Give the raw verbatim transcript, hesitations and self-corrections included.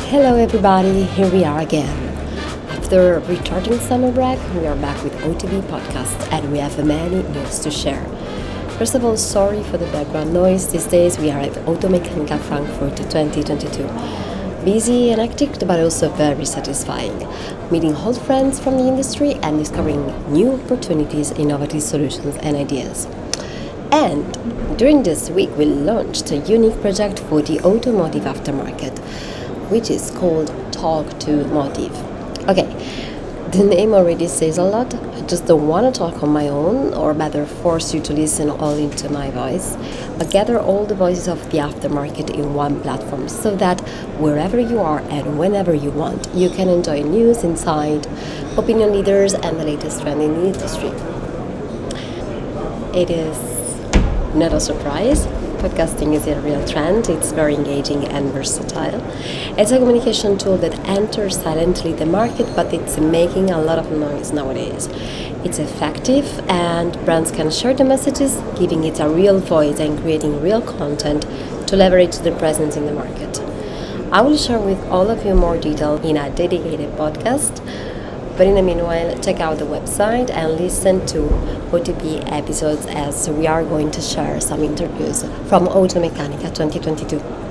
Hello, everybody. Here we are again. After returning summer break, we are back with O T B podcast, and we have many news to share. First of all, sorry for the background noise. These days we are at Automeccanica Frankfurt twenty twenty-two. Busy and hectic, but also very satisfying. Meeting old friends from the industry and discovering new opportunities, innovative solutions, and ideas. And during this week, we launched a unique project for the automotive aftermarket, which is called Talk to Motive. Okay, the name already says a lot. I just don't want to talk on my own, or rather force you to listen all into my voice, but gather all the voices of the aftermarket in one platform so that wherever you are and whenever you want, you can enjoy news, insight, opinion leaders, and the latest trend in the industry. It is not a surprise. Podcasting is a real trend. It's very engaging and versatile. It's a communication tool that enters silently the market, but it's making a lot of noise nowadays. It's effective, and brands can share the messages, giving it a real voice and creating real content to leverage their presence in the market. I will share with all of you more detail in a dedicated podcast. But in the meanwhile, check out the website and listen to O T B episodes, as we are going to share some interviews from Automeccanica twenty twenty-two.